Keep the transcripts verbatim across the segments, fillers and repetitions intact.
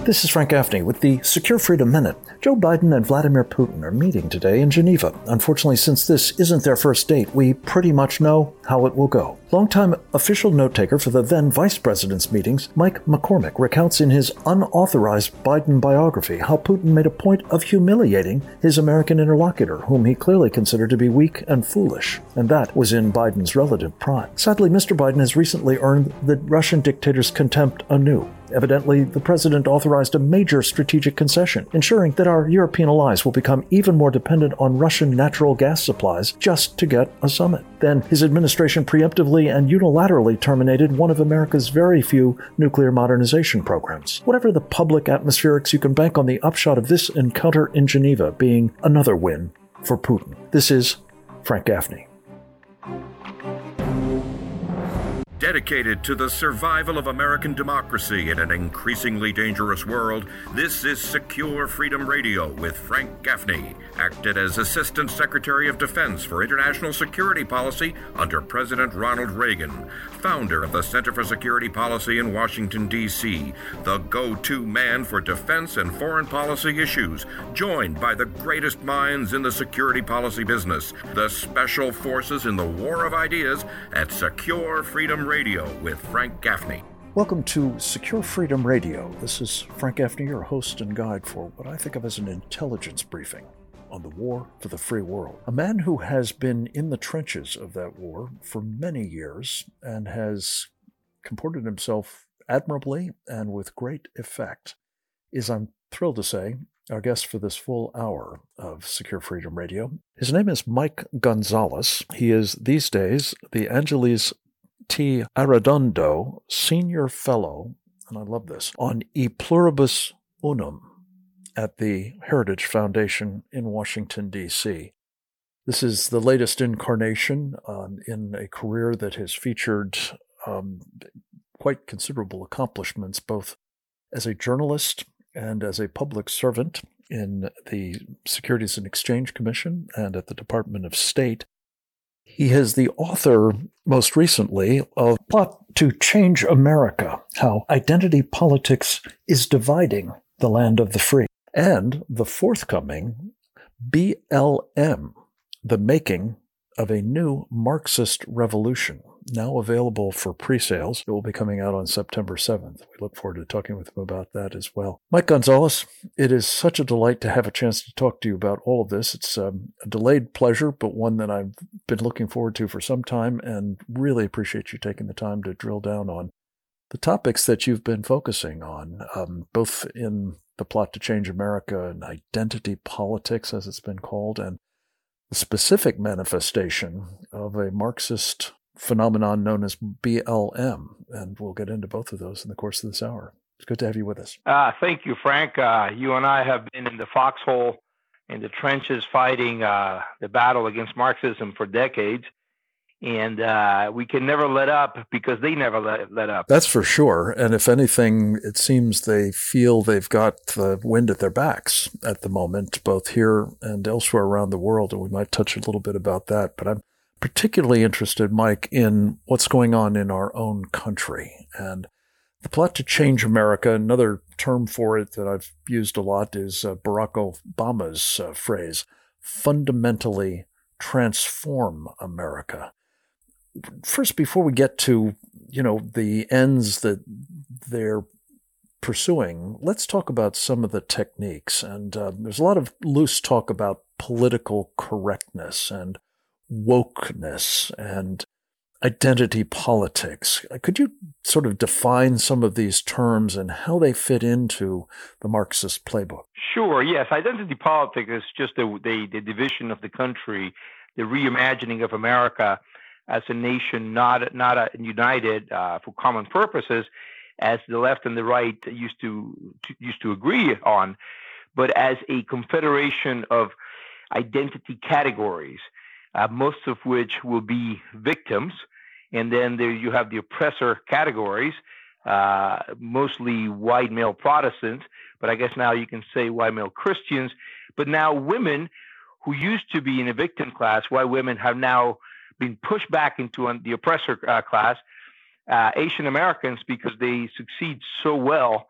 This is Frank Gaffney with the Secure Freedom Minute. Joe Biden and Vladimir Putin are meeting today in Geneva. Unfortunately, since this isn't their first date, we pretty much know how it will go. Longtime official note-taker for the then vice president's meetings, Mike McCormick, recounts in his unauthorized Biden biography how Putin made a point of humiliating his American interlocutor, whom he clearly considered to be weak and foolish. And that was in Biden's relative prime. Sadly, Mister Biden has recently earned the Russian dictator's contempt anew. Evidently, the president authorized a major strategic concession, ensuring that our European allies will become even more dependent on Russian natural gas supplies just to get a summit. Then, his administration preemptively and unilaterally terminated one of America's very few nuclear modernization programs. Whatever the public atmospherics, you can bank on the upshot of this encounter in Geneva being another win for Putin. This is Frank Gaffney. Dedicated to the survival of American democracy in an increasingly dangerous world, this is Secure Freedom Radio with Frank Gaffney, acted as Assistant Secretary of Defense for International Security Policy under President Ronald Reagan, founder of the Center for Security Policy in Washington, D C, the go-to man for defense and foreign policy issues, joined by the greatest minds in the security policy business, the special forces in the war of ideas at Secure Freedom Radio with Frank Gaffney. Welcome to Secure Freedom Radio. This is Frank Gaffney, your host and guide for what I think of as an intelligence briefing on the war for the free world. A man who has been in the trenches of that war for many years and has comported himself admirably and with great effect is, I'm thrilled to say, our guest for this full hour of Secure Freedom Radio. His name is Mike Gonzalez. He is these days the Angeles T. Arredondo Senior Fellow, and I love this, on E Pluribus Unum at the Heritage Foundation in Washington, D C. This is the latest incarnation um, in a career that has featured um, quite considerable accomplishments, both as a journalist and as a public servant in the Securities and Exchange Commission and at the Department of State. He is the author, most recently, of Plot to Change America, How Identity Politics is Dividing the Land of the Free, and the forthcoming B L M, The Making of a New Marxist Revolution, now available for pre-sales. It will be coming out on September seventh. We look forward to talking with him about that as well. Mike Gonzalez, it is such a delight to have a chance to talk to you about all of this. It's um, a delayed pleasure, but one that I've been looking forward to for some time, and really appreciate you taking the time to drill down on the topics that you've been focusing on, um, both in the Plot to Change America and identity politics, as it's been called, and the specific manifestation of a Marxist phenomenon known as B L M, and we'll get into both of those in the course of this hour. It's good to have you with us. Uh, thank you, Frank. Uh, you and I have been in the foxhole, in the trenches, fighting uh, the battle against Marxism for decades, and uh, we can never let up because they never let, let up. That's for sure, and if anything, it seems they feel they've got the wind at their backs at the moment, both here and elsewhere around the world, and we might touch a little bit about that, but I'm particularly interested, Mike, in what's going on in our own country. And the Plot to Change America, another term for it that I've used a lot is uh, Barack Obama's uh, phrase, fundamentally transform America. First, before we get to, you know, the ends that they're pursuing, let's talk about some of the techniques. And uh, there's a lot of loose talk about political correctness and wokeness and identity politics. Could you sort of define some of these terms and how they fit into the Marxist playbook? Sure, yes. Identity politics is just the, the, the division of the country, the reimagining of America as a nation not, not a, united uh, for common purposes, as the left and the right used to, to used to agree on, but as a confederation of identity categories, Uh, most of which will be victims. And then there you have the oppressor categories, uh, mostly white male Protestants, but I guess now you can say white male Christians. But now women who used to be in a victim class, white women have now been pushed back into the oppressor uh, class. Uh, Asian Americans, because they succeed so well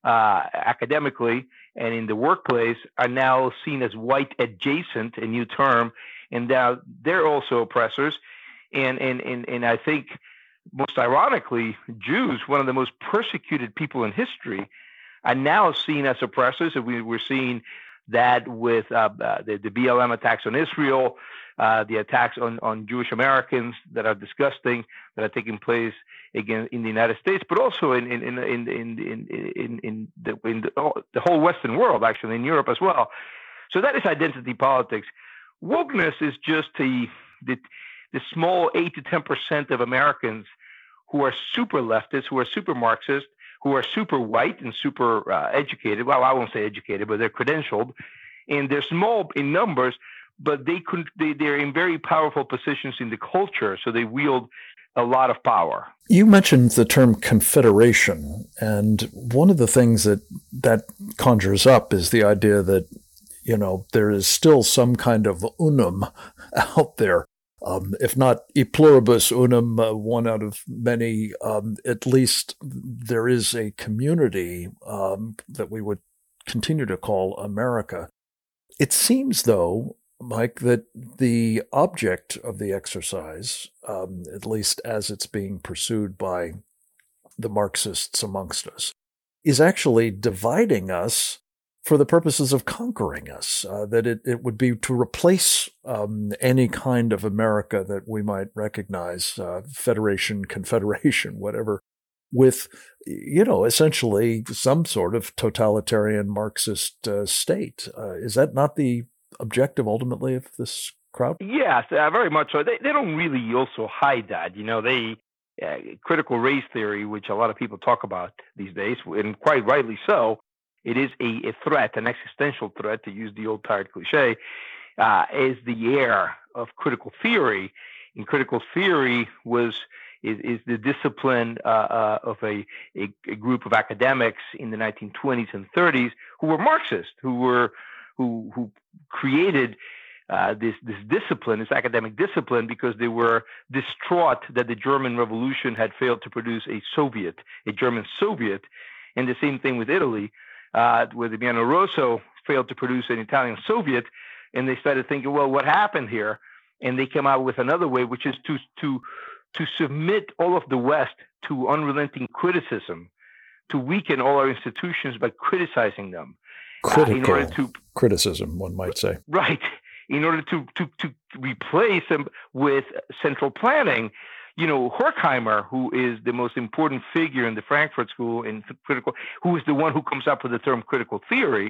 uh, academically and in the workplace are now seen as white adjacent, a new term, and now they're also oppressors. And and and, and I think most ironically, Jews, one of the most persecuted people in history, are now seen as oppressors. And we, we're seeing that with uh, uh, the, the B L M attacks on Israel, uh, the attacks on, on Jewish Americans that are disgusting, that are taking place again in the United States, but also in in in in in in, in, the, in the, oh, the whole Western world, actually in Europe as well. So that is identity politics. Wokeness is just the the, the small eight to ten percent of Americans who are super leftists, who are super Marxist, who are super white and super uh, educated. Well, I won't say educated, but they're credentialed, and they're small in numbers, but they could they they're in very powerful positions in the culture, so they wield a lot of power. You mentioned the term confederation, and one of the things that that conjures up is the idea that, you know, there is still some kind of unum out there. Um, if not e pluribus unum, uh, one out of many, um, at least there is a community um, that we would continue to call America. It seems, though, Mike, that the object of the exercise, um, at least as it's being pursued by the Marxists amongst us, is actually dividing us for the purposes of conquering us, uh, that it, it would be to replace um, any kind of America that we might recognize, uh, federation, confederation, whatever, with, you know, essentially some sort of totalitarian Marxist uh, state. Uh, is that not the objective ultimately of this crowd? Yes, uh, very much so. They, they don't really also hide that. You know, they uh, critical race theory, which a lot of people talk about these days, and quite rightly so. It is a, a threat, an existential threat, to use the old tired cliche, uh, is the heir of critical theory. And critical theory was is, is the discipline uh, uh, of a, a, a group of academics in the nineteen twenties and thirties who were Marxist, who were who who created uh, this this discipline, this academic discipline, because they were distraught that the German Revolution had failed to produce a Soviet, a German Soviet, and the same thing with Italy. Uh, where the Biennio Rosso failed to produce an Italian Soviet, and they started thinking, well, what happened here? And they came out with another way, which is to to to submit all of the West to unrelenting criticism, to weaken all our institutions by criticizing them. Critical uh, in order to, criticism, one might say. Right. In order to to to replace them with central planning. You know, Horkheimer, who is the most important figure in the Frankfurt School in critical, who is the one who comes up with the term critical theory,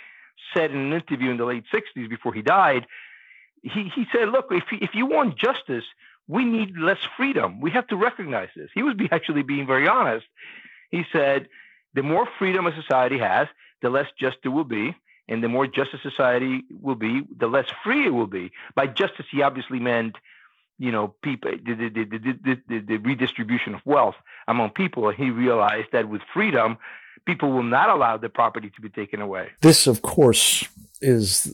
said in an interview in the late sixties before he died, he, he said, look, if, if you want justice, we need less freedom. We have to recognize this. He was be, actually being very honest. He said, the more freedom a society has, the less just it will be. And the more just a society will be, the less free it will be. By justice, he obviously meant, you know, people, the, the, the, the, the redistribution of wealth among people. And he realized that with freedom, people will not allow the property to be taken away. This, of course, is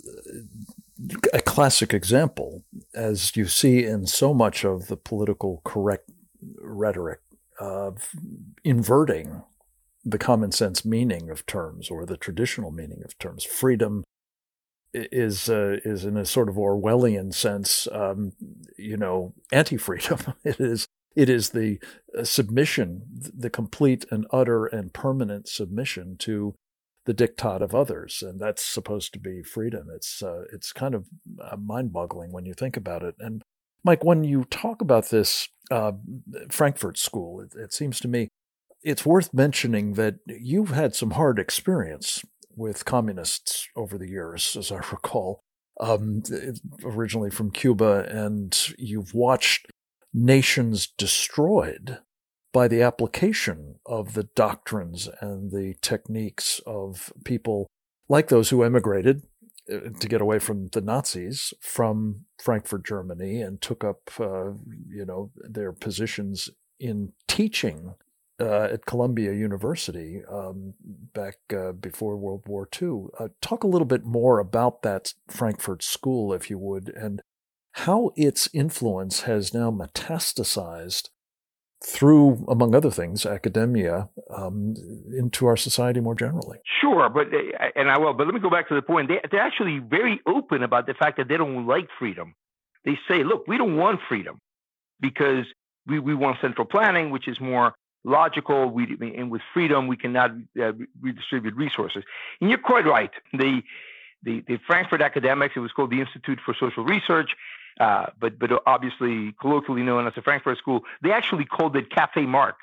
a classic example, as you see in so much of the political correct rhetoric, of inverting the common sense meaning of terms or the traditional meaning of terms. Freedom is uh, is in a sort of Orwellian sense, um, you know, anti-freedom. It is it is the uh, submission, the complete and utter and permanent submission to the diktat of others, and that's supposed to be freedom. It's uh, it's kind of uh, mind-boggling when you think about it. And Mike, when you talk about this uh, Frankfurt School, it, it seems to me it's worth mentioning that you've had some hard experience with communists over the years, as I recall, um, originally from Cuba, and you've watched nations destroyed by the application of the doctrines and the techniques of people like those who emigrated to get away from the Nazis from Frankfurt, Germany, and took up, uh, you know, their positions in teaching Uh, at Columbia University um, back uh, before World War Two. Uh, talk a little bit more about that Frankfurt School, if you would, and how its influence has now metastasized through, among other things, academia, um, into our society more generally. Sure, but and I will. But let me go back to the point. They, they're actually very open about the fact that they don't like freedom. They say, look, we don't want freedom because we, we want central planning, which is more logical. We, and with freedom, we cannot uh, redistribute resources. And you're quite right. The, the, the Frankfurt academics, it was called the Institute for Social Research, uh, but, but obviously colloquially known as the Frankfurt School, they actually called it Café Marx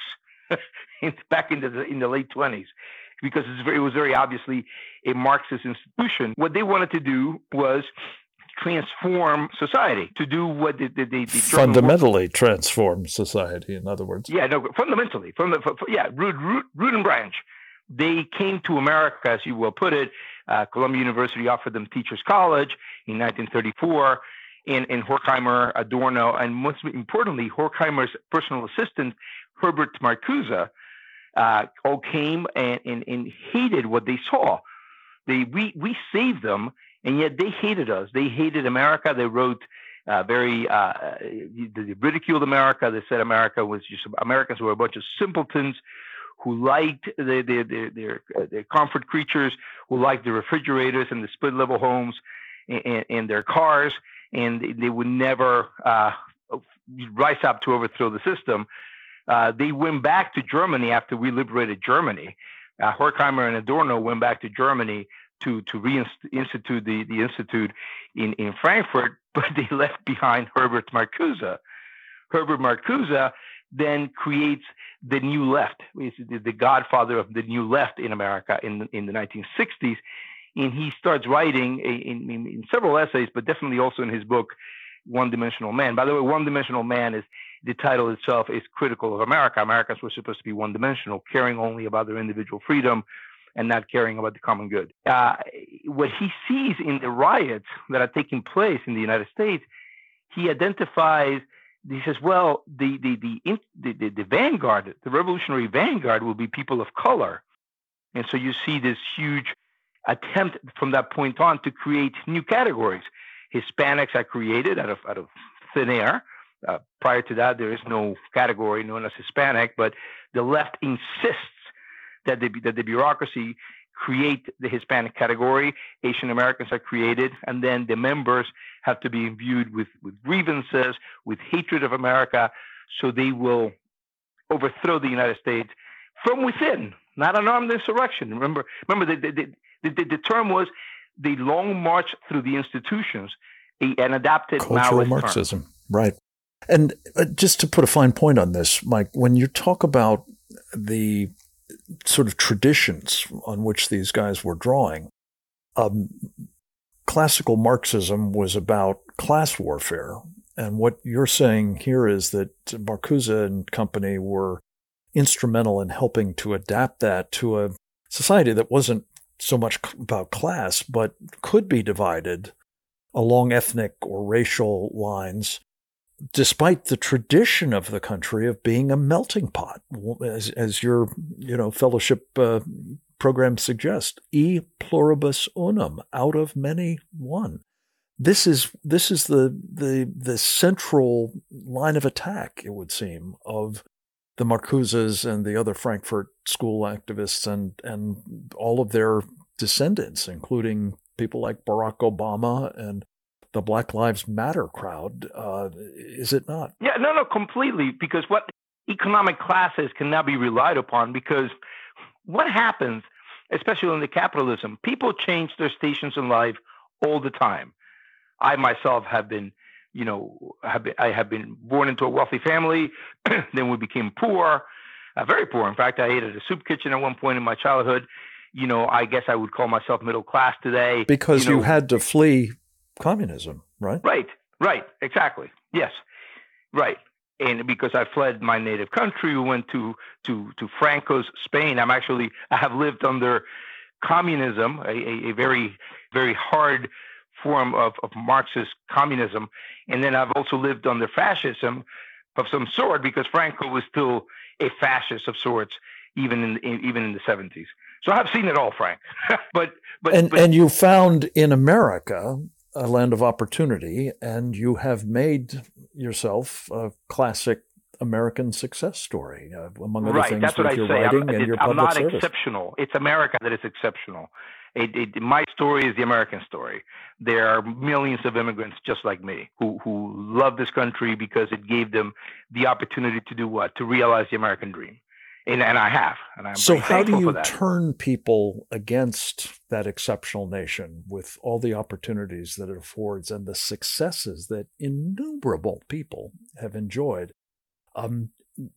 back in the, in the late twenties. Because it's very, it was very obviously a Marxist institution. What they wanted to do was transform society, to do what the, the, the, the fundamentally work. transform society, in other words. Yeah, no, fundamentally, from the for, yeah, root, root, root and branch. They came to America, as you well put it. Uh, Columbia University offered them Teachers College in nineteen thirty-four, and, and Horkheimer, Adorno, and most importantly, Horkheimer's personal assistant, Herbert Marcuse, Uh, all came and, and, and hated what they saw. They we we saved them, and yet they hated us. They hated America. They wrote uh, very uh, they ridiculed America. They said America was just Americans were a bunch of simpletons who liked their their their, their, their comfort creatures, who liked the refrigerators and the split level homes and, and their cars, and they, they would never uh, rise up to overthrow the system. Uh, they went back to Germany after we liberated Germany. Uh, Horkheimer and Adorno went back to Germany to to reinstitute the, the institute in, in Frankfurt, but they left behind Herbert Marcuse. Herbert Marcuse then creates the New Left. He's the, the godfather of the New Left in America in, in the nineteen sixties. And he starts writing in, in, in several essays, but definitely also in his book, One Dimensional Man. By the way, One Dimensional Man is the title itself is critical of America. Americans were supposed to be one-dimensional, caring only about their individual freedom and not caring about the common good. Uh, what he sees in the riots that are taking place in the United States, he identifies, he says, well, the the the, the, the, the vanguard, the revolutionary vanguard will be people of color. And so you see this huge attempt from that point on to create new categories. Hispanics are created out of out of thin air. Uh, prior to that, there is no category known as Hispanic, but the left insists that the, that the bureaucracy create the Hispanic category. Asian Americans are created, and then the members have to be imbued with, with grievances, with hatred of America, so they will overthrow the United States from within, not an armed insurrection. Remember, remember the, the, the, the, the term was the long march through the institutions, a, an adapted cultural Maoist Marxism, term. Right. And uh, just to put a fine point on this, Mike, when you talk about the sort of traditions on which these guys were drawing, um, classical Marxism was about class warfare. And what you're saying here is that Marcuse and company were instrumental in helping to adapt that to a society that wasn't so much about class, but could be divided along ethnic or racial lines, despite the tradition of the country of being a melting pot, as, as your you know fellowship uh, program suggests, e pluribus unum, out of many one. This is this is the the the central line of attack, it would seem, of the Marcuses and the other Frankfurt School activists and and all of their descendants, including people like Barack Obama and the Black Lives Matter crowd, uh, is it not? Yeah, no, no, completely. Because what economic classes cannot be relied upon, because what happens, especially in the capitalism, people change their stations in life all the time. I myself have been, you know, have been, I have been born into a wealthy family. Then we became poor, uh, very poor. In fact, I ate at a soup kitchen at one point in my childhood. You know, I guess I would call myself middle class today. Because you know, you had to flee communism, right? Right, right, exactly. Yes, right. And because I fled my native country, we went to to to Franco's Spain. I'm actually I have lived under communism, a, a, a very very hard form of, of Marxist communism, and then I've also lived under fascism of some sort, because Franco was still a fascist of sorts, even in, in even in the seventies. So I've seen it all, Frank. but but and but, and you found in America a land of opportunity, and you have made yourself a classic American success story, uh, among other right. things That's with what I your say. writing I'm, and it, your I'm public not service. exceptional. It's America that is exceptional. It, it, my story is the American story. There are millions of immigrants just like me who, who love this country because it gave them the opportunity to do what? To realize the American dream. And, and I have. And I'm so very how do thankful for you that. turn people against that exceptional nation with all the opportunities that it affords and the successes that innumerable people have enjoyed? Um,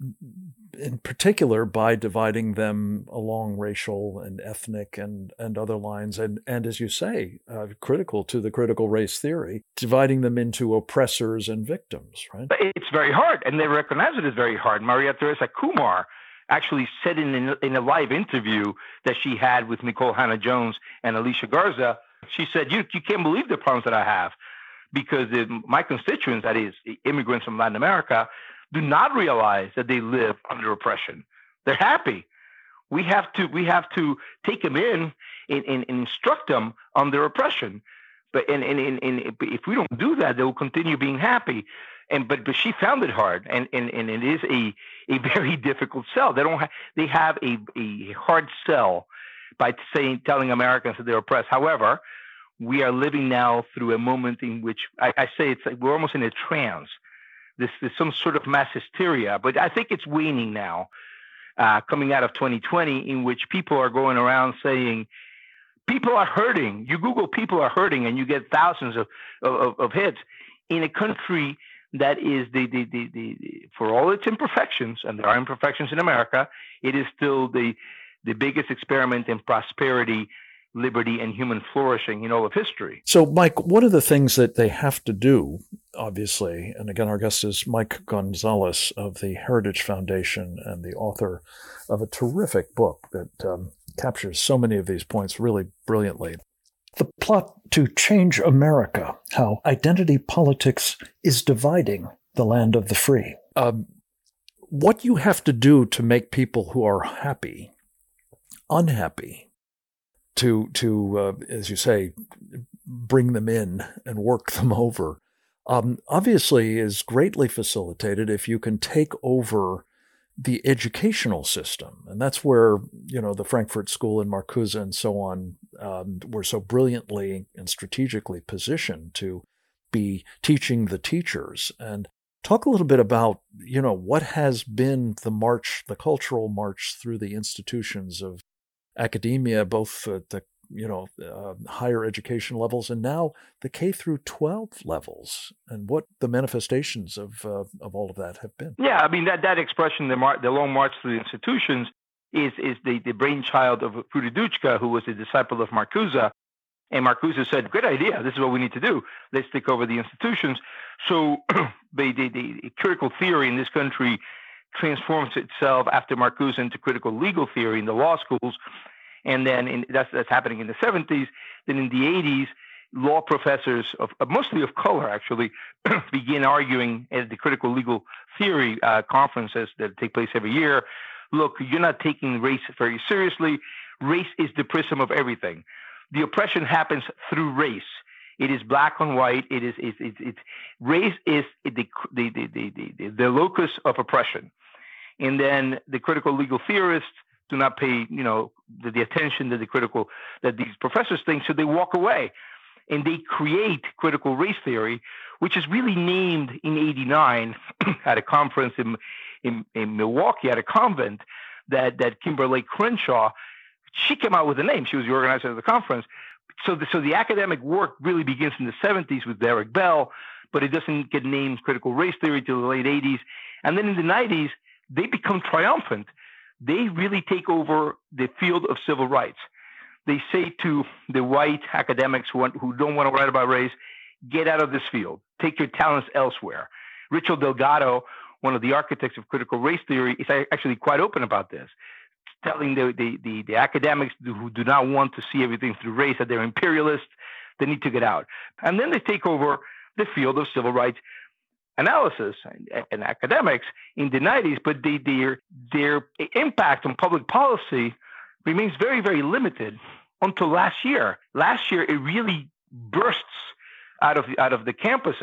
in particular by dividing them along racial and ethnic and, and other lines, and, and as you say, uh, critical to the critical race theory, dividing them into oppressors and victims, right? It's very hard, and they recognize it as very hard. Maria Teresa Kumar actually said in, in, in a live interview that she had with Nicole Hannah-Jones and Alicia Garza, she said, you, you can't believe the problems that I have, because the, my constituents, that is immigrants from Latin America, do not realize that they live under oppression. They're happy. We have to we have to take them in and, and, and instruct them on their oppression. But and, and, and, and if we don't do that, they will continue being happy. And but but she found it hard, and, and, and it is a, a very difficult sell. They don't have they have a, a hard sell by saying telling Americans that they're oppressed. However, we are living now through a moment in which I, I say it's like we're almost in a trance. This is some sort of mass hysteria, but I think it's waning now, uh, coming out of twenty twenty, in which people are going around saying, people are hurting. You Google people are hurting, and you get thousands of, of, of hits in a country that is, the, the, the, the, the for all its imperfections, and there are imperfections in America, it is still the, the biggest experiment in prosperity, liberty, and human flourishing in all of history. So, Mike, one of the things that they have to do, obviously, and again, our guest is Mike Gonzalez of the Heritage Foundation and the author of a terrific book that um, captures so many of these points really brilliantly. The plot to change America, how identity politics is dividing the land of the free. Um, what you have to do to make people who are happy, unhappy, to, to uh, as you say, bring them in and work them over, um, obviously is greatly facilitated if you can take over the educational system. And that's where, you know, the Frankfurt School and Marcuse and so on um, were so brilliantly and strategically positioned to be teaching the teachers. And talk a little bit about, you know, what has been the march, the cultural march through the institutions of academia, both at the, you know, uh, higher education levels and now the K through twelve levels, and what the manifestations of uh, of all of that have been. Yeah, I mean, that, that expression, the, mar- the long march through the institutions, is is the, the brainchild of Prudiduchka, who was a disciple of Marcuse. And Marcuse said, great idea, this is what we need to do. Let's take over the institutions. So the, the, the critical theory in this country transforms itself after Marcuse into critical legal theory in the law schools. And then in, that's, that's happening in the seventies. Then in the eighties, law professors, of mostly of color actually, begin arguing at the critical legal theory uh, conferences that take place every year. Look, you're not taking race very seriously. Race is the prism of everything. The oppression happens through race. It is black on white. It is it's it's, it's race is the the, the the the the locus of oppression. And then the critical legal theorists do not pay, you know, the, the attention that the critical that these professors think, so they walk away, and they create critical race theory, which is really named in eighty-nine at a conference in, in in Milwaukee at a convent that that Kimberly Crenshaw, she came out with the name. She was the organizer of the conference. So the, so the academic work really begins in the seventies with Derek Bell, but it doesn't get named critical race theory till the late eighties, and then in the nineties. They become triumphant. They really take over the field of civil rights. They say to the white academics who, want, who don't want to write about race, get out of this field. Take your talents elsewhere. Richard Delgado, one of the architects of critical race theory, is actually quite open about this, telling the, the, the, the academics who do not want to see everything through race that they're imperialists, they need to get out. And then they take over the field of civil rights analysis and, and academics in the nineties, but they, their their impact on public policy remains very, very limited until last year. Last year, it really bursts out of out of the campuses,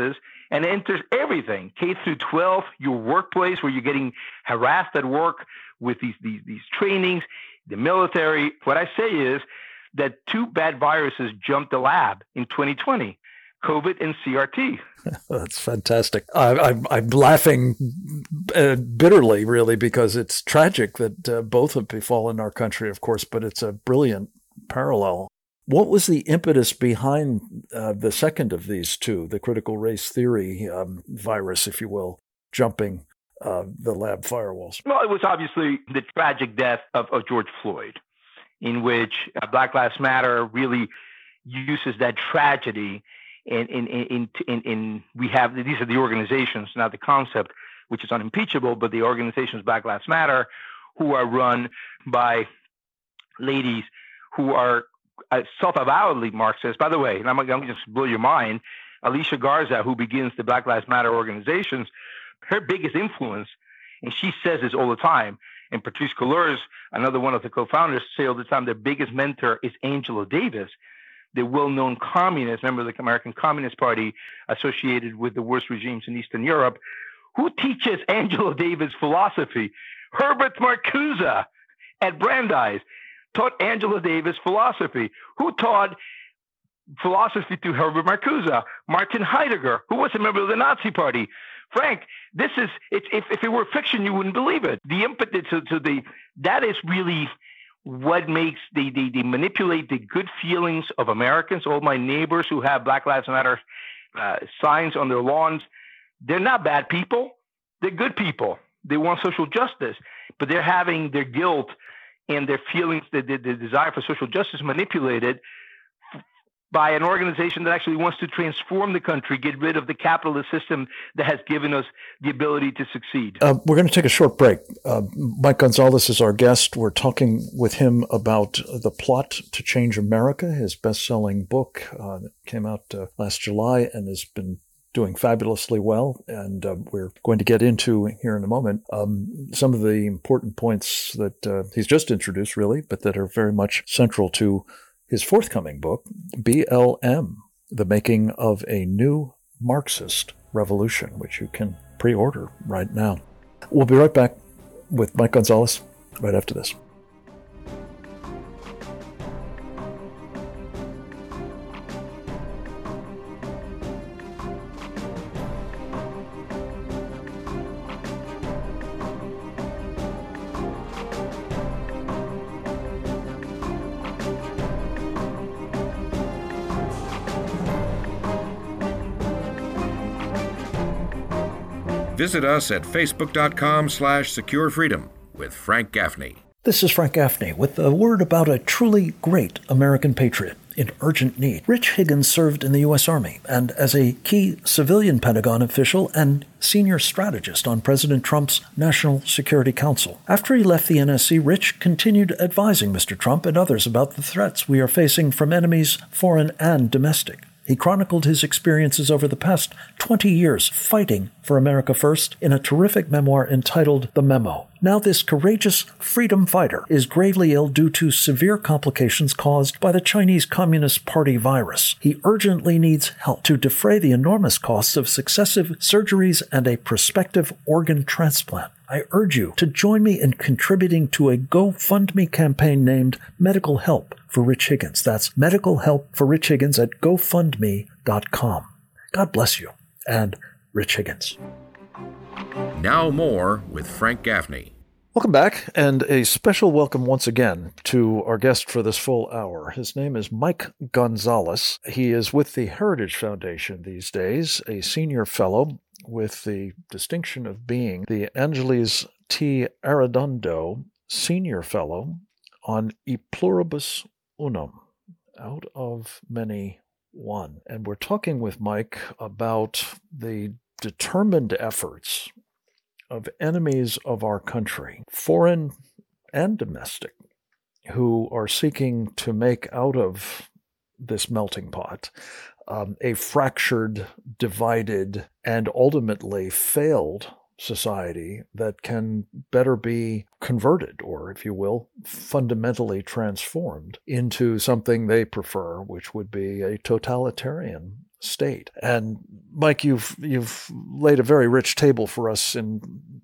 and enters everything, K through twelve, your workplace where you're getting harassed at work with these, these, these trainings, the military. What I say is that two bad viruses jumped the lab in twenty twenty, COVID and C R T. That's fantastic. I, I'm, I'm laughing uh, bitterly, really, because it's tragic that uh, both have befallen our country, of course, but it's a brilliant parallel. What was the impetus behind uh, the second of these two, the critical race theory um, virus, if you will, jumping uh, the lab firewalls? Well, it was obviously the tragic death of, of George Floyd, in which uh, Black Lives Matter really uses that tragedy. In, in, in, in, in, we have, these are the organizations, not the concept, which is unimpeachable, but the organizations, Black Lives Matter, who are run by ladies who are uh, self-avowedly Marxist. By the way, and I'm, I'm going to just blow your mind, Alicia Garza, who begins the Black Lives Matter organizations, her biggest influence, and she says this all the time, and Patrisse Cullors, another one of the co-founders, say all the time, their biggest mentor is Angela Davis, the well-known communist, member of the American Communist Party, associated with the worst regimes in Eastern Europe. Who teaches Angela Davis philosophy? Herbert Marcuse at Brandeis taught Angela Davis philosophy. Who taught philosophy to Herbert Marcuse? Martin Heidegger, who was a member of the Nazi Party. Frank, this is, it's, if, if it were fiction, you wouldn't believe it. The impetus to, to the, that is really what makes, they, they, they manipulate the good feelings of Americans. All my neighbors who have Black Lives Matter uh, signs on their lawns, they're not bad people. They're good people. They want social justice, but they're having their guilt and their feelings, the, the, the desire for social justice manipulated by an organization that actually wants to transform the country, get rid of the capitalist system that has given us the ability to succeed. Uh, we're going to take a short break. Uh, Mike Gonzalez is our guest. We're talking with him about The Plot to Change America, his best-selling book uh, that came out uh, last July and has been doing fabulously well. And uh, we're going to get into, here in a moment, um, some of the important points that uh, he's just introduced, really, but that are very much central to his forthcoming book, B L M, The Making of a New Marxist Revolution, which you can pre-order right now. We'll be right back with Mike Gonzalez right after this. Visit us at facebook.com slash secure freedom with Frank Gaffney. This is Frank Gaffney with a word about a truly great American patriot in urgent need. Rich Higgins served in the U S Army and as a key civilian Pentagon official and senior strategist on President Trump's National Security Council. After he left the N S C, Rich continued advising Mister Trump and others about the threats we are facing from enemies, foreign and domestic. He chronicled his experiences over the past twenty years fighting for America First in a terrific memoir entitled The Memo. Now this courageous freedom fighter is gravely ill due to severe complications caused by the Chinese Communist Party virus. He urgently needs help to defray the enormous costs of successive surgeries and a prospective organ transplant. I urge you to join me in contributing to a GoFundMe campaign named Medical Help for Rich Higgins. That's Medical Help for Rich Higgins at GoFundMe dot com. God bless you and Rich Higgins. Now more with Frank Gaffney. Welcome back, and a special welcome once again to our guest for this full hour. His name is Mike Gonzalez. He is with the Heritage Foundation these days, a senior fellow with the distinction of being the Angeles T. Arredondo Senior Fellow on E Pluribus Unum, out of many one. And we're talking with Mike about the determined efforts of enemies of our country, foreign and domestic, who are seeking to make out of this melting pot um, a fractured, divided, and ultimately failed society that can better be converted, or, if you will, fundamentally transformed into something they prefer, which would be a totalitarian state. And Mike, you've you've laid a very rich table for us in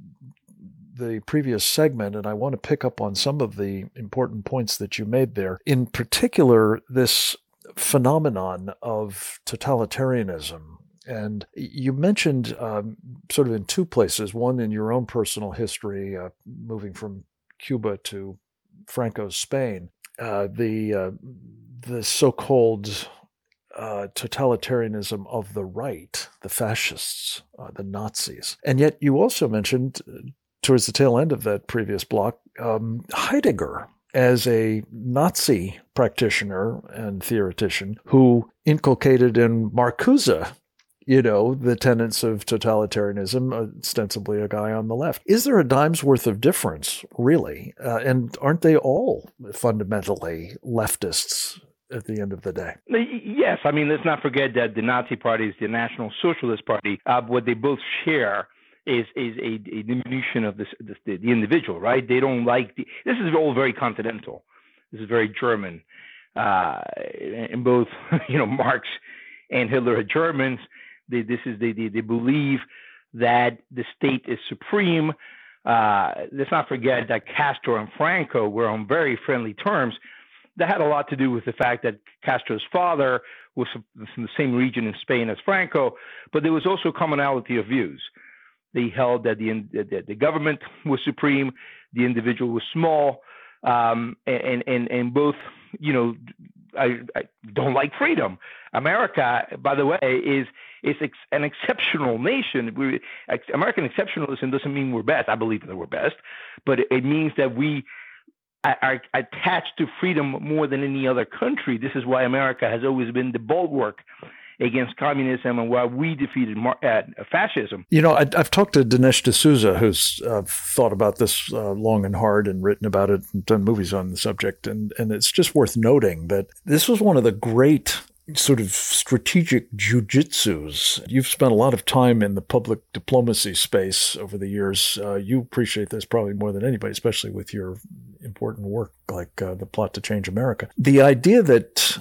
the previous segment, and I want to pick up on some of the important points that you made there. In particular, this phenomenon of totalitarianism. And you mentioned um, sort of in two places, one in your own personal history, uh, moving from Cuba to Franco's Spain, uh, the uh, the so-called uh, totalitarianism of the right, the fascists, uh, the Nazis. And yet you also mentioned, uh, towards the tail end of that previous block, um, Heidegger as a Nazi practitioner and theoretician who inculcated in Marcuse, you know, the tenets of totalitarianism, ostensibly a guy on the left. Is there a dime's worth of difference, really? Uh, and aren't they all fundamentally leftists at the end of the day? Yes. I mean, let's not forget that the Nazi Party is the National Socialist Party. Uh, what they both share is is a, a diminution of this, this the, the individual, right? They don't like the, this is all very continental. This is very German. Uh, and both, you know, Marx and Hitler are Germans. They, this is they, they they believe that the state is supreme. Uh, let's not forget that Castro and Franco were on very friendly terms. That had a lot to do with the fact that Castro's father was from the same region in Spain as Franco, but there was also commonality of views. They held that the that the government was supreme, the individual was small, um, and and and both, you know, I, I don't like freedom. America, by the way, is is ex- an exceptional nation. We, ex- American exceptionalism doesn't mean we're best. I believe that we're best, but it, it means that we are, are attached to freedom more than any other country. This is why America has always been the bulwark against communism and why we defeated mar- uh, fascism. You know, I, I've talked to Dinesh D'Souza, who's uh, thought about this uh, long and hard and written about it and done movies on the subject. And, and it's just worth noting that this was one of the great sort of strategic jujitsus. You've spent a lot of time in the public diplomacy space over the years. Uh, you appreciate this probably more than anybody, especially with your important work like uh, The Plot to Change America. The idea that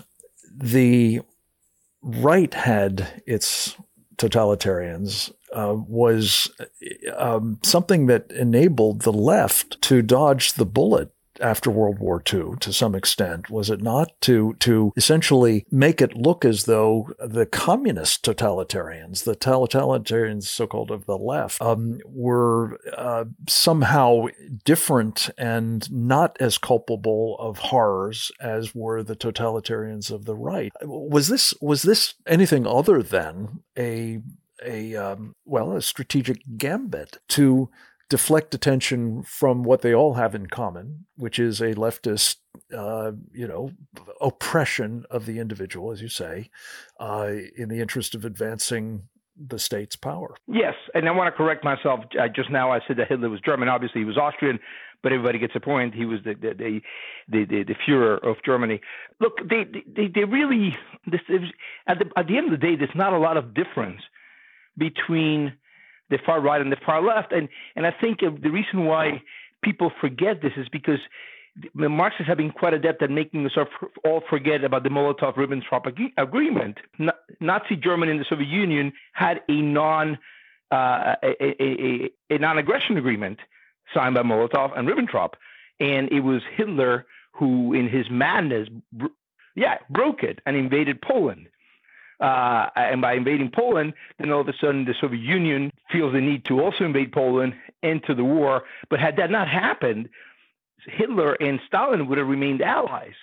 the right had its totalitarians uh, was um, something that enabled the left to dodge the bullet after World War Two to some extent, was it not? To to essentially make it look as though the communist totalitarians, the totalitarians so-called of the left, um, were uh, somehow different and not as culpable of horrors as were the totalitarians of the right. Was this was this anything other than a a um, well a strategic gambit to deflect attention from what they all have in common, which is a leftist, uh, you know, oppression of the individual, as you say, uh, in the interest of advancing the state's power? Yes, and I want to correct myself. Uh, just now I said that Hitler was German. Obviously, he was Austrian, but everybody gets a point. He was the the the the, the, the Führer of Germany. Look, they they they really this at the at the end of the day, there's not a lot of difference between the far right and the far left. And and I think the reason why people forget this is because the Marxists have been quite adept at making us all forget about the Molotov-Ribbentrop agreement. Nazi Germany and the Soviet Union had a non uh, a, a, a non-aggression agreement signed by Molotov and Ribbentrop, and it was Hitler who, in his madness, br- yeah, broke it and invaded Poland. Uh, and by invading Poland, then all of a sudden the Soviet Union feels the need to also invade Poland, enter the war. But had that not happened, Hitler and Stalin would have remained allies.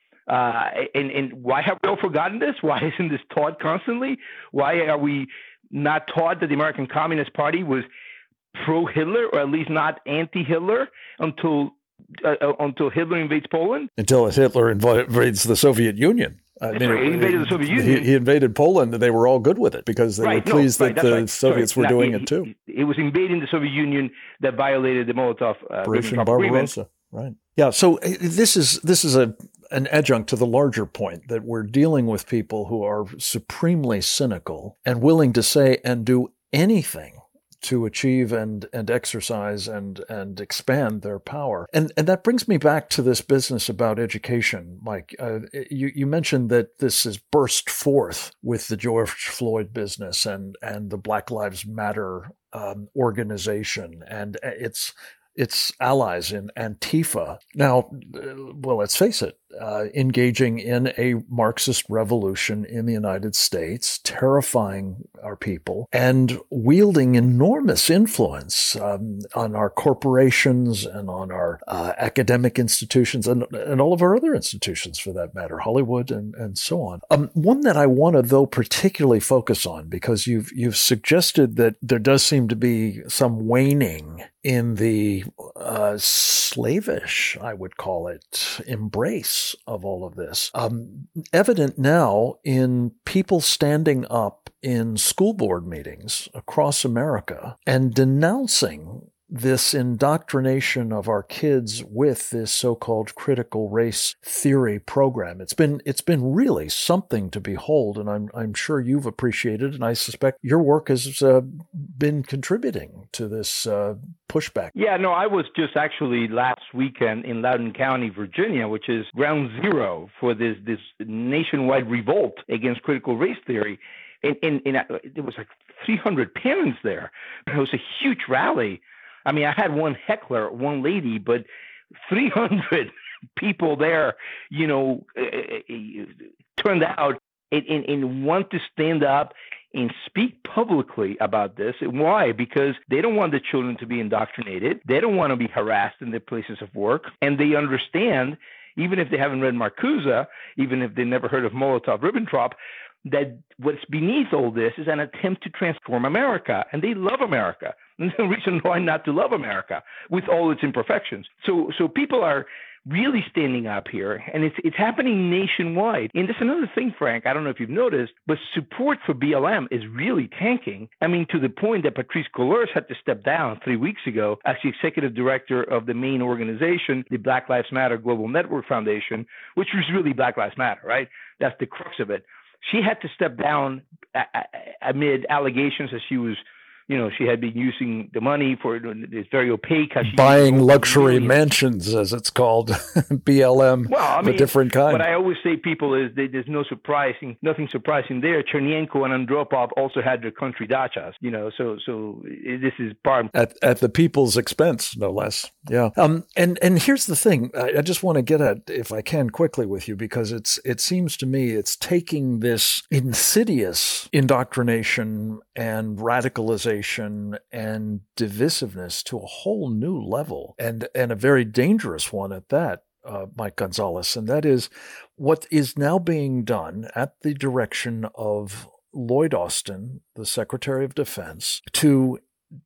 Uh, and, and why have we all forgotten this? Why isn't this taught constantly? Why are we not taught that the American Communist Party was pro-Hitler, or at least not anti-Hitler, until uh, until Hitler invades Poland? Until Hitler invades the Soviet Union. I mean, right. He invaded the Soviet Union. He, he invaded Poland, and they were all good with it because they right. were pleased no, right. that the right. Soviets Sorry. were Now, doing he, it too. It was invading the Soviet Union that violated the Molotov-Ribbentrop uh, agreement. Right. Yeah. So this is this is a an adjunct to the larger point that we're dealing with people who are supremely cynical and willing to say and do anything to achieve and and exercise and and expand their power. And and that brings me back to this business about education, Mike. Uh, you you mentioned that this has burst forth with the George Floyd business and and the Black Lives Matter um, organization and its its allies in Antifa. Now, well, let's face it, uh, engaging in a Marxist revolution in the United States, terrifying our people, and wielding enormous influence um, on our corporations and on our uh, academic institutions and, and all of our other institutions, for that matter, Hollywood and, and so on. Um, one that I want to, though, particularly focus on, because you've you've suggested that there does seem to be some waning in the uh, slavish, I would call it, embrace of all of this. Um, evident now in people standing up in school board meetings across America and denouncing this indoctrination of our kids with this so-called critical race theory program. It's been it's been really something to behold, and I'm I'm sure you've appreciated, and I suspect your work has uh, been contributing to this uh, pushback. Yeah, no, I was just actually last weekend in Loudoun County, Virginia, which is ground zero for this this nationwide revolt against critical race theory. And, and, and there was like three hundred parents there. It was a huge rally. I mean, I had one heckler, one lady, but three hundred people there, you know, turned out and, and, and want to stand up and speak publicly about this. Why? Because they don't want the children to be indoctrinated. They don't want to be harassed in their places of work. And they understand, even if they haven't read Marcuse, even if they never heard of Molotov-Ribbentrop, that what's beneath all this is an attempt to transform America. And they love America. And there's no reason why not to love America with all its imperfections. So so people are really standing up here, and it's it's happening nationwide. And there's another thing, Frank, I don't know if you've noticed, but support for B L M is really tanking. I mean, to the point that Patrisse Cullors had to step down three weeks ago as the executive director of the main organization, the Black Lives Matter Global Network Foundation, which was really Black Lives Matter, right? That's the crux of it. She had to step down amid allegations that she was, you know, she had been using the money for it's very opaque. Buying luxury mansions, as it's called, B L M, well, I mean, a different kind. What I always say, people, is that there's no surprising, nothing surprising there. Chernyenko and Andropov also had their country dachas, you know, so so this is part at at the people's expense, no less. Yeah. Um. And and here's the thing. I, I just want to get at, if I can, quickly with you, because it's it seems to me it's taking this insidious indoctrination and radicalization and divisiveness to a whole new level, and and a very dangerous one at that, uh, Mike Gonzalez. And that is what is now being done at the direction of Lloyd Austin, the Secretary of Defense, to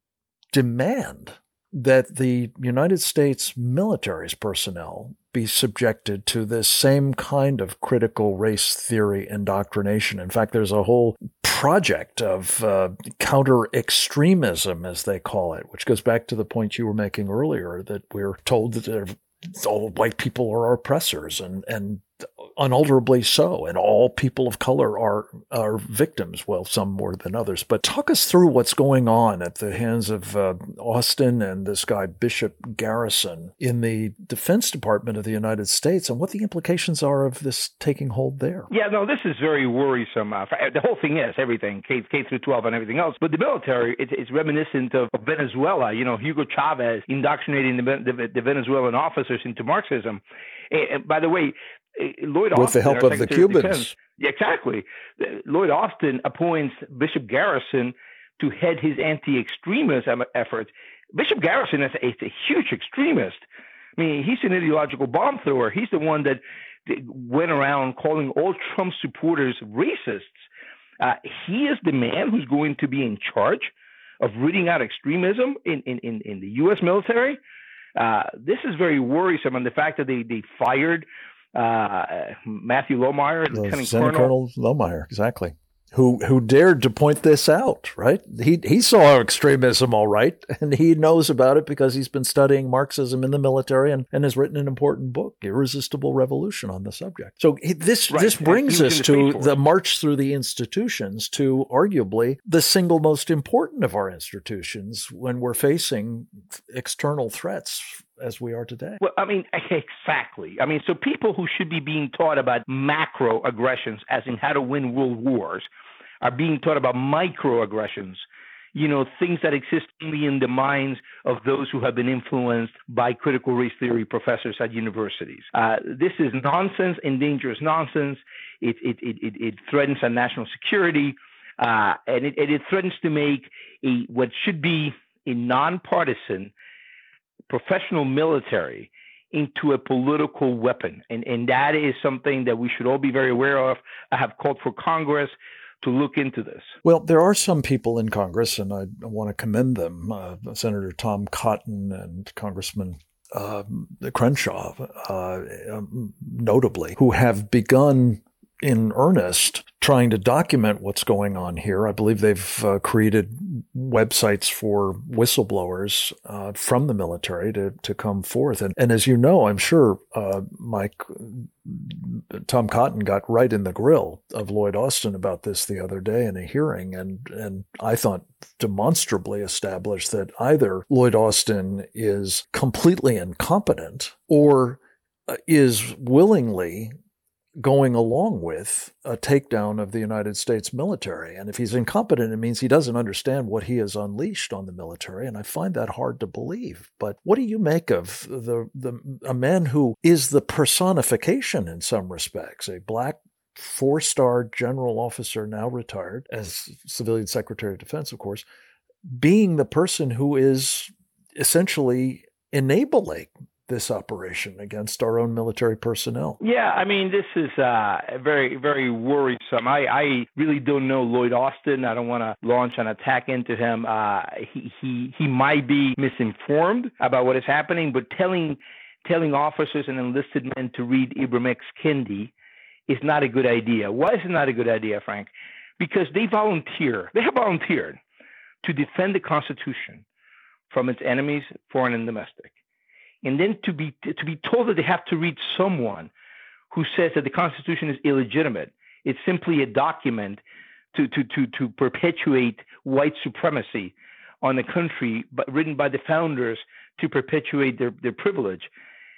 demand that the United States military's personnel be subjected to this same kind of critical race theory indoctrination. In fact, there's a whole project of uh, counter-extremism, as they call it, which goes back to the point you were making earlier, that we're told that all white people are our oppressors, and, and unalterably so, and all people of color are are victims, well, some more than others. But talk us through what's going on at the hands of uh, Austin and this guy Bishop Garrison in the Defense Department of the United States, and what the implications are of this taking hold there. Yeah, no, this is very worrisome. Uh, the whole thing is everything, K, K through twelve and everything else. But the military, it, it's reminiscent of, of Venezuela. You know, Hugo Chavez indoctrinating the, the, the Venezuelan officers into Marxism. And by the way, Lloyd Austin, with the help of the Cubans. Defense, yeah, exactly. Lloyd Austin appoints Bishop Garrison to head his anti-extremism efforts. Bishop Garrison is a, is a huge extremist. I mean, he's an ideological bomb thrower. He's the one that went around calling all Trump supporters racists. Uh, he is the man who's going to be in charge of rooting out extremism in, in, in, in the U S military. Uh, this is very worrisome, and the fact that they, they fired uh, Matthew Lohmeyer, Lieutenant Colonel. Colonel Lohmeyer, exactly. who who dared to point this out, right? He he saw extremism all right, and he knows about it because he's been studying Marxism in the military and, and has written an important book, Irresistible Revolution, on the subject. So he, this right. this brings us the to the march through the institutions, to arguably the single most important of our institutions when we're facing external threats as we are today. Well, I mean, exactly. I mean, so people who should be being taught about macro aggressions, as in how to win world wars, are being taught about microaggressions, you know, things that exist only in the minds of those who have been influenced by critical race theory professors at universities. Uh, this is nonsense and dangerous nonsense. It, it, it, it, it threatens our national security, uh, and it, it threatens to make a what should be a nonpartisan professional military into a political weapon. And, and that is something that we should all be very aware of. I have called for Congress to look into this. Well, there are some people in Congress, and I want to commend them, uh, Senator Tom Cotton and Congressman uh, Crenshaw, uh, um, notably, who have begun in earnest trying to document what's going on here. I believe they've uh, created websites for whistleblowers uh, from the military to, to come forth. And, and as you know, I'm sure, uh, Mike, Tom Cotton got right in the grill of Lloyd Austin about this the other day in a hearing, and, and I thought demonstrably established that either Lloyd Austin is completely incompetent or is willingly going along with a takedown of the United States military. And if he's incompetent, it means he doesn't understand what he has unleashed on the military. And I find that hard to believe. But what do you make of the, the a man who is the personification in some respects, a black four-star general officer, now retired as civilian Secretary of Defense, of course, being the person who is essentially enabling this operation against our own military personnel? Yeah, I mean, this is uh, very, very worrisome. I, I really don't know Lloyd Austin. I don't want to launch an attack into him. Uh, he, he he might be misinformed about what is happening, but telling telling officers and enlisted men to read Ibram X. Kendi is not a good idea. Why is it not a good idea, Frank? Because they volunteer. They have volunteered to defend the Constitution from its enemies, foreign and domestic. And then to be to be told that they have to read someone who says that the Constitution is illegitimate. It's simply a document to to to to perpetuate white supremacy on the country, but written by the founders to perpetuate their, their privilege.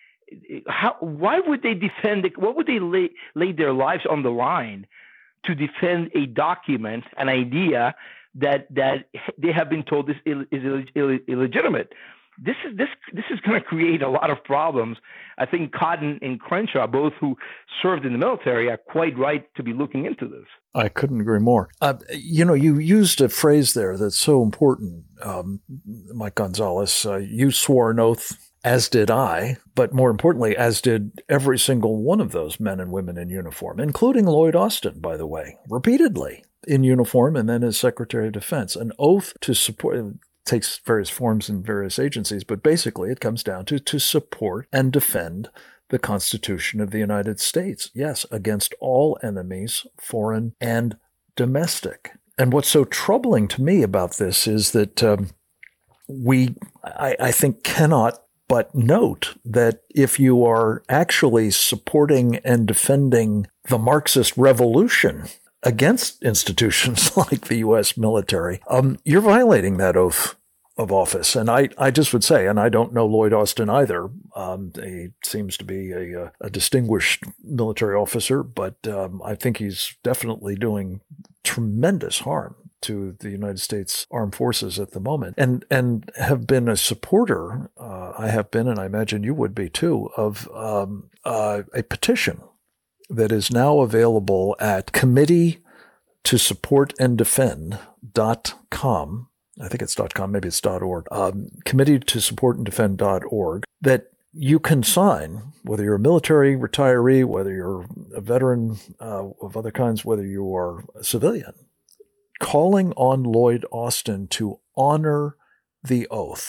How? Why would they defend it? What would they lay, lay their lives on the line to defend a document, an idea that that they have been told is, is Ill, Ill, illegitimate? This is this this is going to create a lot of problems. I think Cotton and Crenshaw, both who served in the military, are quite right to be looking into this. I couldn't agree more. Uh, you know, you used a phrase there that's so important, um, Mike Gonzalez. Uh, you swore an oath, as did I, but more importantly, as did every single one of those men and women in uniform, including Lloyd Austin, by the way, repeatedly in uniform and then as Secretary of Defense. An oath to support takes various forms in various agencies, but basically it comes down to to support and defend the Constitution of the United States. Yes, against all enemies, foreign and domestic. And what's so troubling to me about this is that um, we, I, I think, cannot but note that if you are actually supporting and defending the Marxist revolution against institutions like the U S military, um, you're violating that oath of office. And I, I just would say, and I don't know Lloyd Austin either. Um, he seems to be a, a distinguished military officer, but um, I think he's definitely doing tremendous harm to the United States Armed Forces at the moment, and and have been a supporter, uh, I have been, and I imagine you would be too, of um, uh, a petition that is now available at committee to support and defend dot com. I think it's .com, maybe it's .org. Um, committee to support and defend dot org, that you can sign, whether you're a military retiree, whether you're a veteran uh, of other kinds, whether you are a civilian, calling on Lloyd Austin to honor the oath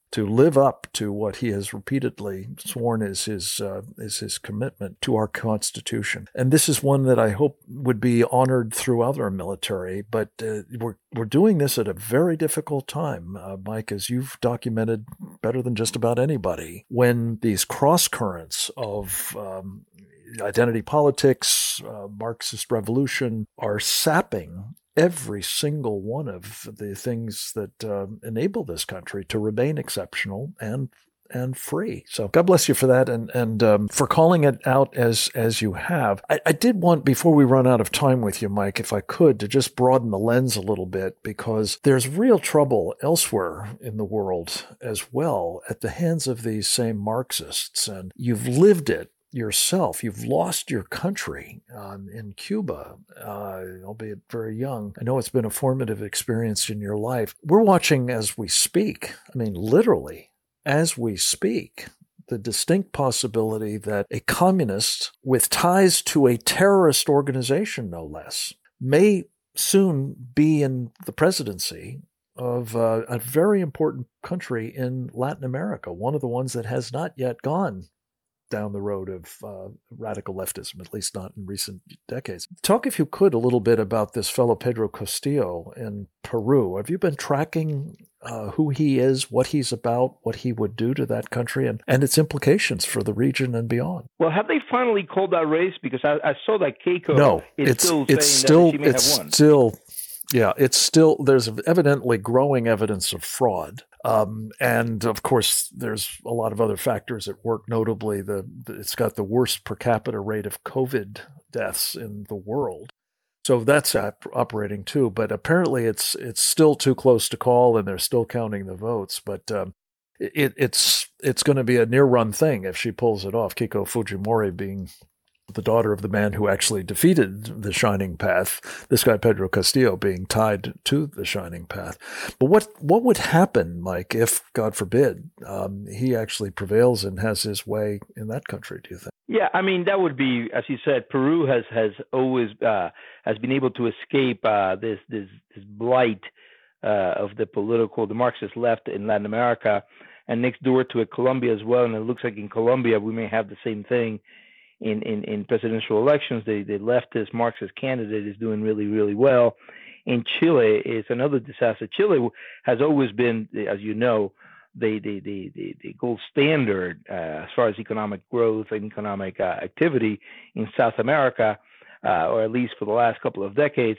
to live up to what he has repeatedly sworn is his uh, is his commitment to our Constitution. And this is one that I hope would be honored throughout our military. But uh, we're we're doing this at a very difficult time, uh, Mike, as you've documented better than just about anybody, when these cross currents of um, identity politics, uh, Marxist revolution are sapping every single one of the things that uh, enable this country to remain exceptional and and free. So God bless you for that, and and um, for calling it out as as you have. I, I did want, before we run out of time with you, Mike, if I could, to just broaden the lens a little bit, because there's real trouble elsewhere in the world as well at the hands of these same Marxists, and you've lived it yourself. You've lost your country um, in Cuba, uh, albeit very young. I know it's been a formative experience in your life. We're watching as we speak, I mean, literally, as we speak, the distinct possibility that a communist with ties to a terrorist organization, no less, may soon be in the presidency of uh, a very important country in Latin America, one of the ones that has not yet gone down the road of uh, radical leftism, at least not in recent decades. Talk, if you could, a little bit about this fellow Pedro Castillo in Peru. Have you been tracking uh, who he is, what he's about, what he would do to that country, and, and its implications for the region and beyond? Well, have they finally called that race? Because I, I saw that Keiko no, is it's, still it's saying still, that she may it's have won. Still, yeah, it's still, there's evidently growing evidence of fraud. Um, and of course, there's a lot of other factors at work. Notably, the, the it's got the worst per capita rate of COVID deaths in the world, so that's op- operating too. But apparently, it's it's still too close to call, and they're still counting the votes. But um, it, it's it's going to be a near-run thing if she pulls it off. Keiko Fujimori being the daughter of the man who actually defeated the Shining Path, this guy Pedro Castillo being tied to the Shining Path. But what what would happen, Mike, if, God forbid, um, he actually prevails and has his way in that country, do you think? Yeah, I mean, that would be, as you said, Peru has has always uh, has been able to escape uh, this, this this blight uh, of the political, the Marxist left in Latin America, and next door to it, Colombia as well. And it looks like in Colombia we may have the same thing. In, in, in presidential elections, the, the leftist Marxist candidate is doing really, really well. In Chile, is another disaster. Chile has always been, as you know, the the the, the, the gold standard uh, as far as economic growth and economic uh, activity in South America, uh, or at least for the last couple of decades.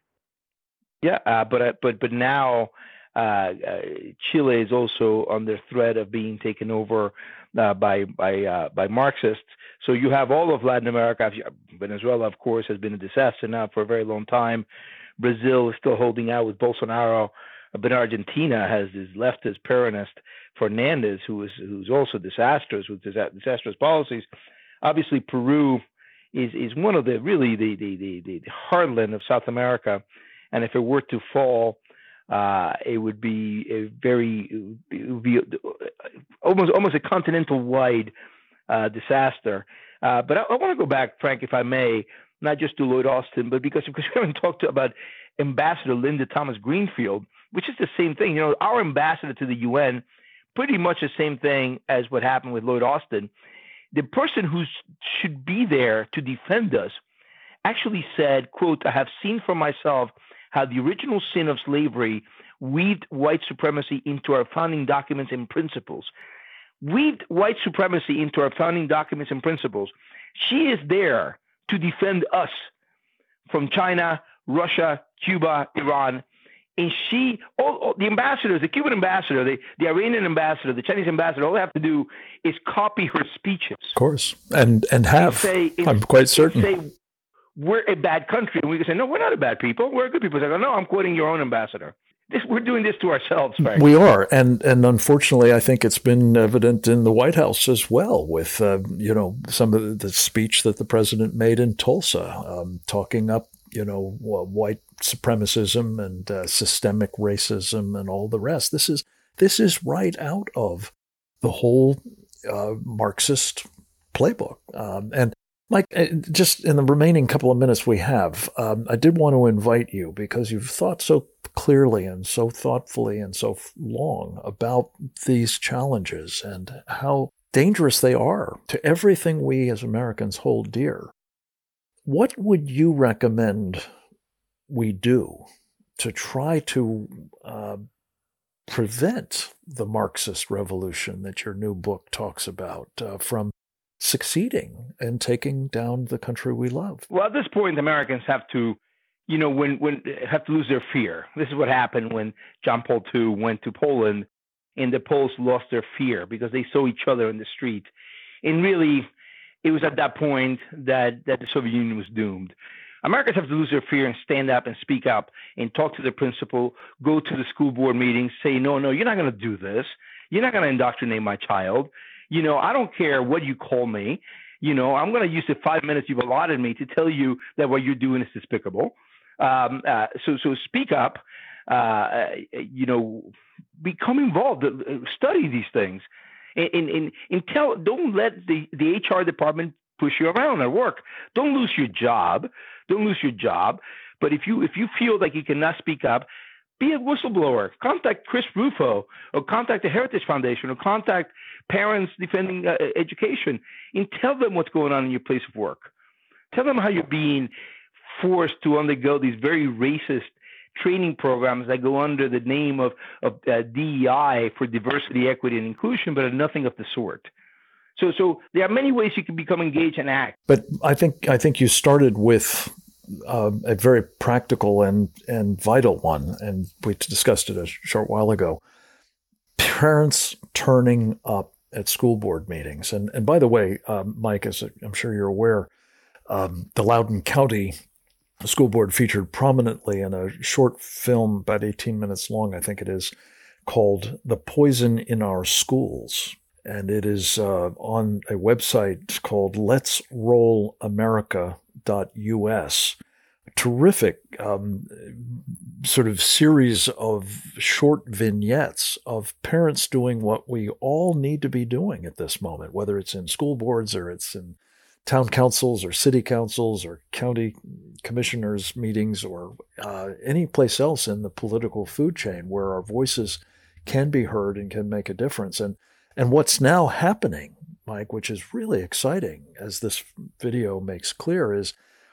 Yeah, uh, but uh, but but now uh, uh, Chile is also under threat of being taken over uh, by by uh, by Marxists. So you have all of Latin America. Venezuela, of course, has been a disaster now for a very long time. Brazil is still holding out with Bolsonaro. But Argentina has this leftist Peronist Fernandez, who is who's also disastrous with disastrous policies. Obviously, Peru is is one of the really the the the, the heartland of South America, and if it were to fall, uh, it would be a very it would be almost almost a continental-wide Uh, disaster. Uh, but I, I want to go back, Frank, if I may, not just to Lloyd Austin, but because, because we haven't talked about Ambassador Linda Thomas Greenfield, which is the same thing. You know, our ambassador to the U N, pretty much the same thing as what happened with Lloyd Austin. The person who should be there to defend us actually said, quote, "I have seen for myself how the original sin of slavery weaved white supremacy into our founding documents and principles." Weaved white supremacy into our founding documents and principles. She is there to defend us from China, Russia, Cuba, Iran. And she, all, all the ambassadors, the Cuban ambassador, the, the Iranian ambassador, the Chinese ambassador, all they have to do is copy her speeches. Of course. And and have. And say, I'm quite certain. Say, we're a bad country. And we can say, no, we're not a bad people. We're good people. Say, no, I'm quoting your own ambassador. This, we're doing this to ourselves, Frank. We are, and and unfortunately, I think it's been evident in the White House as well, with uh, you know some of the speech that the president made in Tulsa, um, talking up you know white supremacism and uh, systemic racism and all the rest. This is this is right out of the whole uh, Marxist playbook, um, and Mike, just in the remaining couple of minutes we have, um, I did want to invite you, because you've thought so clearly and so thoughtfully and so long about these challenges and how dangerous they are to everything we as Americans hold dear. What would you recommend we do to try to uh, prevent the Marxist revolution that your new book talks about uh, from succeeding and taking down the country we love? Well, at this point, Americans have to, you know, when when have to lose their fear. This is what happened when John Paul the Second went to Poland, and the Poles lost their fear because they saw each other in the street. And really, it was at that point that that the Soviet Union was doomed. Americans have to lose their fear and stand up and speak up and talk to the principal, go to the school board meetings, say, no, no, you're not going to do this. You're not going to indoctrinate my child. You know, I don't care what you call me. You know, I'm going to use the five minutes you've allotted me to tell you that what you're doing is despicable. Um, uh, so, so speak up. Uh, you know, become involved. Study these things, and, and, and tell. Don't let the, the H R department push you around at work. Don't lose your job. Don't lose your job. But if you if you feel like you cannot speak up, be a whistleblower. Contact Chris Rufo, or contact the Heritage Foundation, or contact Parents Defending uh, Education, and tell them what's going on in your place of work. Tell them how you're being forced to undergo these very racist training programs that go under the name of, of uh, D E I, for diversity, equity, and inclusion, but are nothing of the sort. So, so there are many ways you can become engaged and act. But I think I think you started with uh, a very practical and and vital one, and we discussed it a short while ago. Parents turning up at school board meetings, and and by the way, um, Mike, as I'm sure you're aware, um, the Loudoun County School Board featured prominently in a short film, about eighteen minutes long, I think it is, called "The Poison in Our Schools." And it is uh, on a website called lets roll america dot U S. A terrific um, sort of series of short vignettes of parents doing what we all need to be doing at this moment, whether it's in school boards or it's in town councils or city councils or county commissioners' meetings or uh, any place else in the political food chain where our voices can be heard and can make a difference. And And what's now happening, Mike, which is really exciting, as this video makes clear, is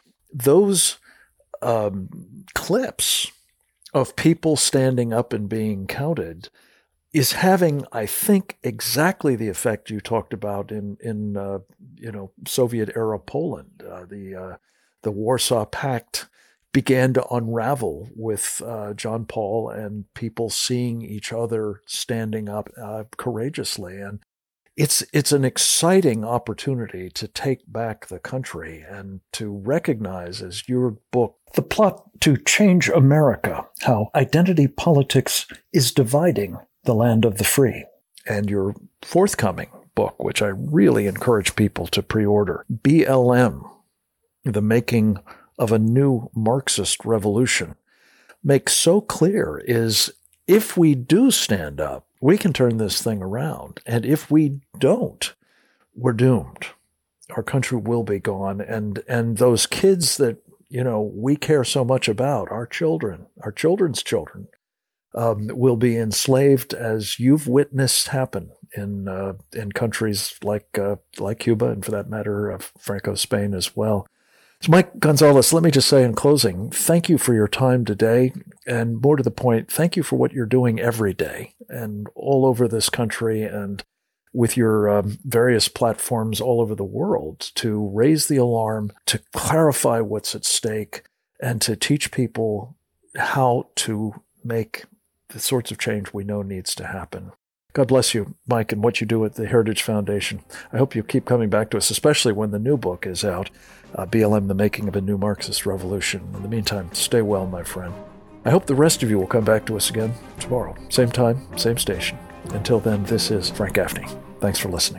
those um, clips of people standing up and being counted is having, I think, exactly the effect you talked about in in uh, you know Soviet-era Poland. Uh, the uh, the Warsaw Pact began to unravel with uh, John Paul and people seeing each other standing up uh, courageously. And it's it's an exciting opportunity to take back the country and to recognize, as your book, The Plot to Change America, how identity politics is dividing the land of the free. And your forthcoming book, which I really encourage people to pre-order, B L M, The Making of a New Marxist Revolution, makes so clear is if we do stand up, we can turn this thing around. And if we don't, we're doomed. Our country will be gone. And, and those kids that, you know, we care so much about, our children, our children's children, um, will be enslaved, as you've witnessed happen in uh, in countries like uh, like Cuba, and for that matter, uh, Franco Spain as well. So Mike Gonzalez, let me just say in closing, thank you for your time today. And more to the point, thank you for what you're doing every day and all over this country and with your um, various platforms all over the world to raise the alarm, to clarify what's at stake, and to teach people how to make the sorts of change we know needs to happen. God bless you, Mike, and what you do at the Heritage Foundation. I hope you keep coming back to us, especially when the new book is out, uh, B L M, The Making of a New Marxist Revolution. In the meantime, stay well, my friend. I hope the rest of you will come back to us again tomorrow. Same time, same station. Until then, this is Frank Gaffney. Thanks for listening.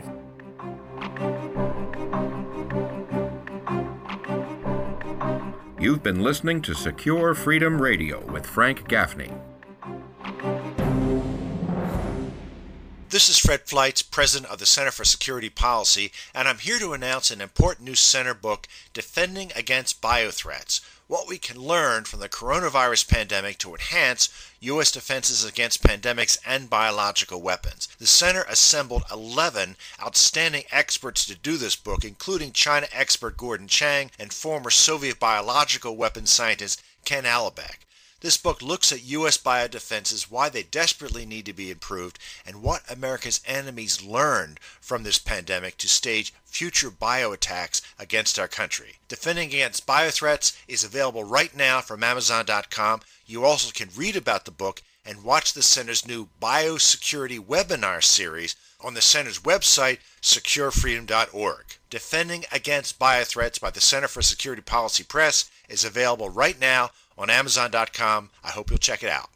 You've been listening to Secure Freedom Radio with Frank Gaffney. The This is Fred Fleitz, President of the Center for Security Policy, and I'm here to announce an important new center book, Defending Against Biothreats: What We Can Learn from the Coronavirus Pandemic to Enhance U S Defenses Against Pandemics and Biological Weapons. The center assembled eleven outstanding experts to do this book, including China expert Gordon Chang and former Soviet biological weapons scientist Ken Alibek. This book looks at U S biodefenses, why they desperately need to be improved, and what America's enemies learned from this pandemic to stage future bioattacks against our country. Defending Against Biothreats is available right now from Amazon dot com. You also can read about the book and watch the Center's new Biosecurity webinar series on the Center's website, secure freedom dot org. Defending Against Biothreats by the Center for Security Policy Press is available right now on Amazon dot com. I hope you'll check it out.